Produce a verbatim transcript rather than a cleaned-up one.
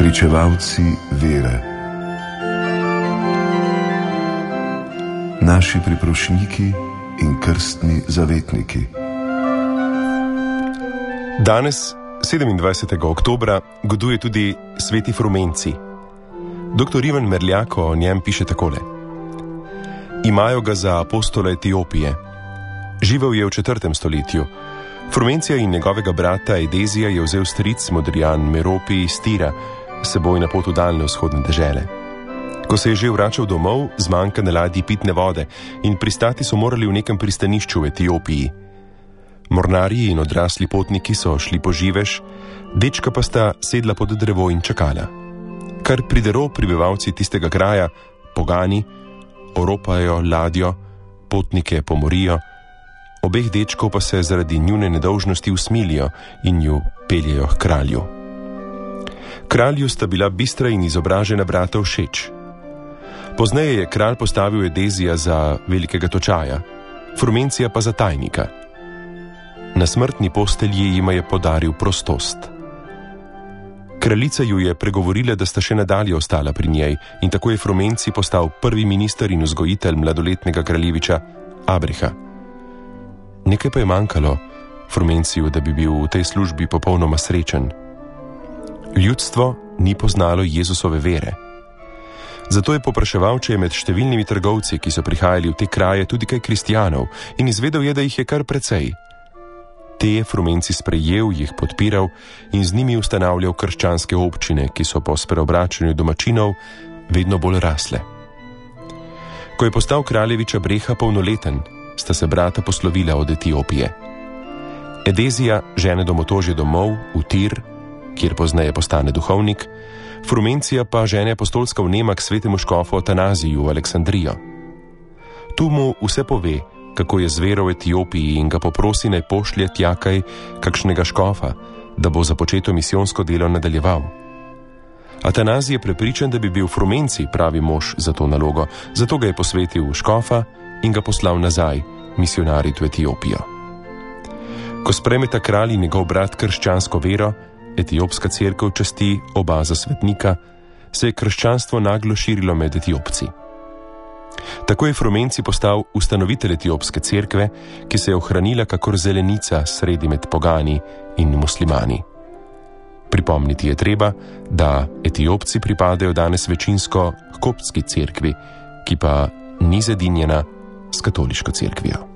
Pričevalci vere. Naši priprošniki in krstni zavetniki. Danes, sedemindvajsetega oktobra, goduje tudi sveti Frumenci. Doktor Ivan Merljak o njem piše takole. Imajo ga za apostola Etiopije. Živel je v četrtem stoletju. Frumencija in njegovega brata Edezija je vzel stric Modrijan Meropi iz Tira, seboj na pot v daljne vzhodne dežele. Ko se je že vračal domov, zmanjka na ladji pitne vode in pristati so morali v nekem pristanišču v Etiopiji. Mornarji in odrasli potniki so šli po živež, dečka pa sta sedla pod drevo in čakala. Kar pridero prebivalci tistega kraja, pogani, oropajo ladjo, potnike pomorijo, obeh dečkov pa se zaradi njune nedolžnosti usmilijo in ju peljejo k kralju. Kralju sta bila bistra in izobražena brata všeč. Pozneje je kralj postavil Edezija za velikega točaja, Frumencija pa za tajnika. Na smrtni postelji jima je podaril prostost. Kraljica ju je pregovorila, da sta še nadalje ostala pri njej, in tako je Frumenci postal prvi minister in vzgojitelj mladoletnega kraljeviča Abreha. Nekaj pa je manjkalo Frumenciju, da bi bil v tej službi popolnoma srečen. Ljudstvo ni poznalo Jezusove vere. Zato je popraševal, če je med številnimi trgovci, ki so prihajali v te kraje, tudi kaj kristjanov, in izvedel je, da jih je kar precej. Te je Frumenci sprejel, jih podpiral in z njimi ustanavljal krščanske občine, ki so po spreobračanju domačinov vedno bolj rasle. Ko je postal kraljevič Abreha polnoleten, sta se brata poslovila od Etiopije. Edezija žene domotožje domov v Tir, kjer pozneje postane duhovnik, Frumencija pa žene apostolska vnema k svetemu škofu Atanaziju v Aleksandrijo. Tu mu vse pove, kako je zveral v Etiopiji, in ga poprosi, naj pošlje tjakaj kakšnega škofa, da bo započeto misijonsko delo nadaljeval. Atanazij je prepričan, da bi bil Frumenci pravi mož za to nalogo, zato ga je posvetil v škofa in ga poslal nazaj misionariti v Etiopijo. Ko spremeta kralj in njegov brat krščansko vero, etiopska cerkev časti oba za svetnika, se je krščanstvo naglo širilo med Etiopci. Tako je Frumenci postal ustanovitelj etiopske cerkve, ki se je ohranila kakor zelenica sredi med pogani in muslimani. Pripomniti je treba, da Etiopci pripadajo danes večinsko koptski cerkvi, ki pa ni zedinjena s katoliško cerkvijo.